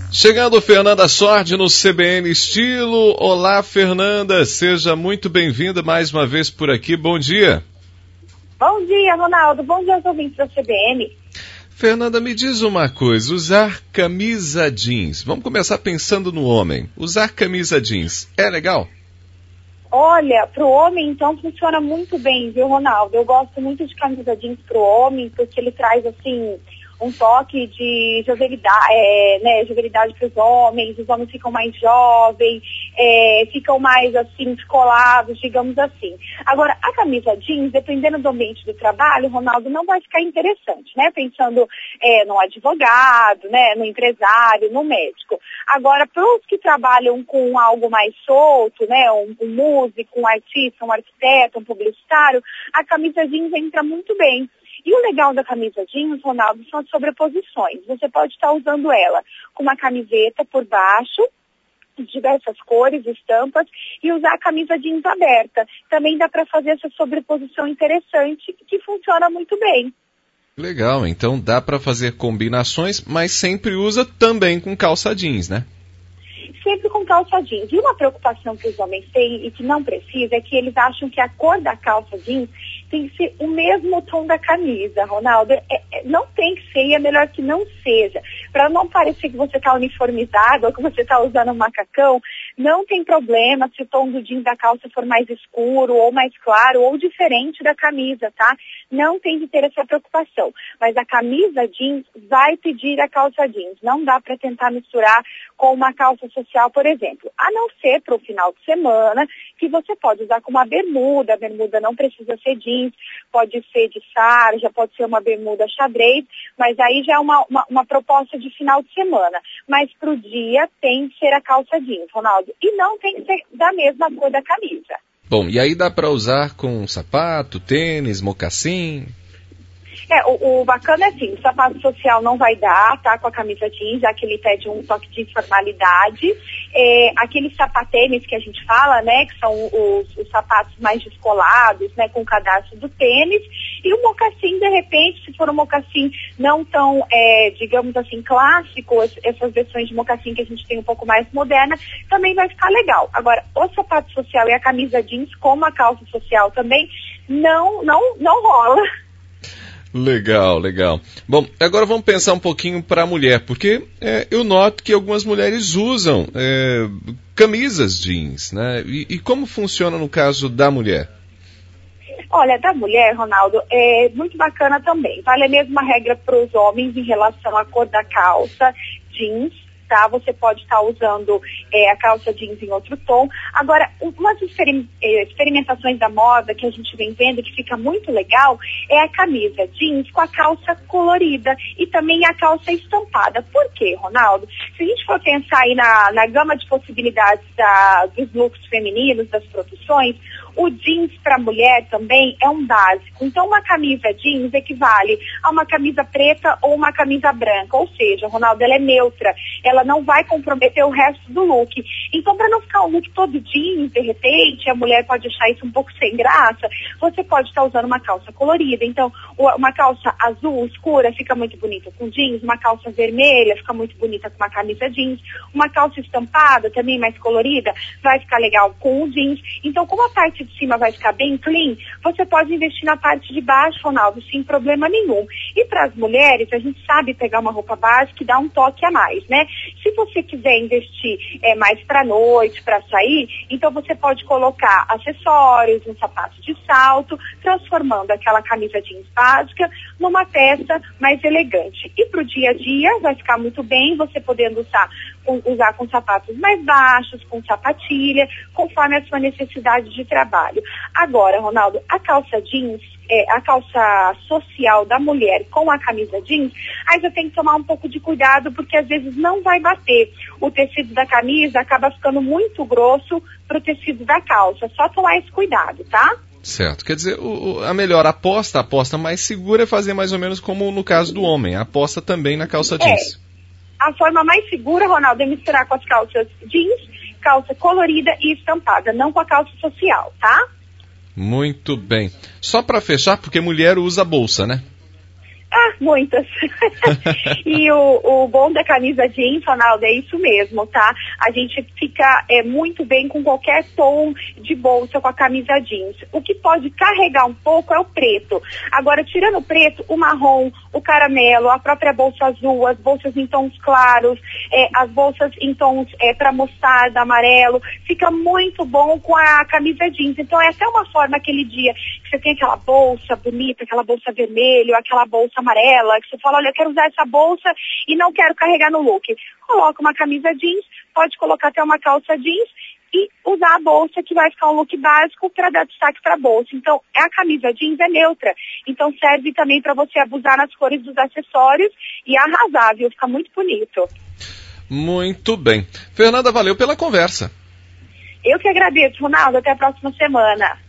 Chegando Fernanda Sordi no CBN Estilo. Olá, Fernanda, seja muito bem-vinda mais uma vez por aqui. Bom dia. Bom dia, Ronaldo. Bom dia aos ouvintes da CBN. Fernanda, me diz uma coisa, usar camisa jeans. Vamos começar pensando no homem. Usar camisa jeans é legal? Olha, pro homem, então, funciona muito bem, viu, Ronaldo? Eu gosto muito de camisa jeans pro homem, porque ele traz, assim, um toque de jovialidade, jovialidade para os homens ficam mais jovens, ficam mais, assim, descolados, digamos assim. Agora, a camisa jeans, dependendo do ambiente do trabalho, Ronaldo, não vai ficar interessante, né? Pensando no advogado, né, no empresário, no médico. Agora, para os que trabalham com algo mais solto, né, um músico, um artista, um arquiteto, um publicitário, a camisa jeans entra muito bem. E o legal da camisa jeans, Ronaldo, são as sobreposições. Você pode estar usando ela com uma camiseta por baixo, de diversas cores, estampas, e usar a camisa jeans aberta. Também dá para fazer essa sobreposição interessante que funciona muito bem. Legal, então dá para fazer combinações, mas sempre usa também com calça jeans, né? Sempre com calça jeans. E uma preocupação que os homens têm e que não precisa é que eles acham que a cor da calça jeans tem que ser o mesmo tom da camisa, Ronaldo. Não tem que ser e é melhor que não seja. Para não parecer que você está uniformizado ou que você está usando um macacão, não tem problema se o tom do jeans da calça for mais escuro ou mais claro ou diferente da camisa, tá? Não tem de ter essa preocupação. Mas a camisa jeans vai pedir a calça jeans. Não dá para tentar misturar com uma calça social, por exemplo. A não ser para o final de semana, que você pode usar com uma bermuda. A bermuda não precisa ser jeans, pode ser de sarja, pode ser uma bermuda xadrez, mas aí já é uma proposta de final de semana. Mas para o dia tem que ser a calça jeans, Ronaldo. E não tem que ser da mesma cor da camisa. Bom, e aí dá para usar com sapato, tênis, mocassim? O bacana é assim, o sapato social não vai dar, tá, com a camisa jeans, já que ele pede um toque de informalidade. Aqueles sapatênis que a gente fala, né, que são os sapatos mais descolados, né, com o cadastro do tênis. E o mocassim, de repente, se for um mocassim não tão, digamos assim, clássico, essas versões de mocassim que a gente tem um pouco mais moderna, também vai ficar legal. Agora, o sapato social e a camisa jeans, como a calça social também, não rola. Legal, legal. Bom, agora vamos pensar um pouquinho para a mulher, porque eu noto que algumas mulheres usam camisas jeans, né? E como funciona no caso da mulher? Olha, da mulher, Ronaldo, é muito bacana também. Vale a mesma regra para os homens em relação à cor da calça jeans, tá? Você pode estar usando a calça jeans em outro tom. Agora, umas experimentações da moda que a gente vem vendo que fica muito legal é a camisa jeans com a calça colorida e também a calça estampada. Por quê, Ronaldo? Se a gente for pensar aí na gama de possibilidades dos looks femininos, das produções, o jeans para mulher também é um básico. Então, uma camisa jeans equivale a uma camisa preta ou uma camisa branca. Ou seja, Ronaldo, ela é neutra. Ela não vai comprometer o resto do look. Então, para não ficar um look todo jeans, de repente, a mulher pode achar isso um pouco sem graça, você pode estar usando uma calça colorida. Então, uma calça azul escura fica muito bonita com jeans, uma calça vermelha fica muito bonita com uma camisa jeans, uma calça estampada, também mais colorida, vai ficar legal com o jeans. Então, como a parte de cima vai ficar bem clean, você pode investir na parte de baixo, Ronaldo, sem problema nenhum. E para as mulheres, a gente sabe pegar uma roupa básica e dar um toque a mais, né? Se você quiser investir mais para noite, para sair, então você pode colocar acessórios, um sapato de salto, transformando aquela camisa jeans básica numa peça mais elegante. E para o dia a dia vai ficar muito bem, você podendo usar com sapatos mais baixos, com sapatilha, conforme a sua necessidade de trabalho. Agora, Ronaldo, a calça jeans, a calça social da mulher com a camisa jeans, aí você tem que tomar um pouco de cuidado, porque às vezes não vai bater. O tecido da camisa acaba ficando muito grosso pro tecido da calça. Só tomar esse cuidado, tá? Certo. Quer dizer, a melhor aposta, a aposta mais segura é fazer mais ou menos como no caso do homem. A aposta também na calça jeans. A forma mais segura, Ronaldo, é misturar com as calças jeans, calça colorida e estampada, não com a calça social, tá? Muito bem. Só para fechar, porque mulher usa bolsa, né? Ah, muitas. E o bom da camisa jeans, Ronaldo, é isso mesmo, tá? A gente fica muito bem com qualquer tom de bolsa com a camisa jeans. O que pode carregar um pouco é o preto. Agora, tirando o preto, o marrom, o caramelo, a própria bolsa azul, as bolsas em tons claros, as bolsas em tons para mostarda, amarelo, fica muito bom com a camisa jeans. Então é até uma forma aquele dia que você tem aquela bolsa bonita, aquela bolsa vermelha, aquela bolsa amarela, que você fala, olha, eu quero usar essa bolsa e não quero carregar no look. Coloca uma camisa jeans, pode colocar até uma calça jeans e usar a bolsa, que vai ficar um look básico para dar destaque para a bolsa. Então, a camisa jeans é neutra. Então, serve também para você abusar nas cores dos acessórios e arrasar, viu? Fica muito bonito. Muito bem. Fernanda, valeu pela conversa. Eu que agradeço, Ronaldo. Até a próxima semana.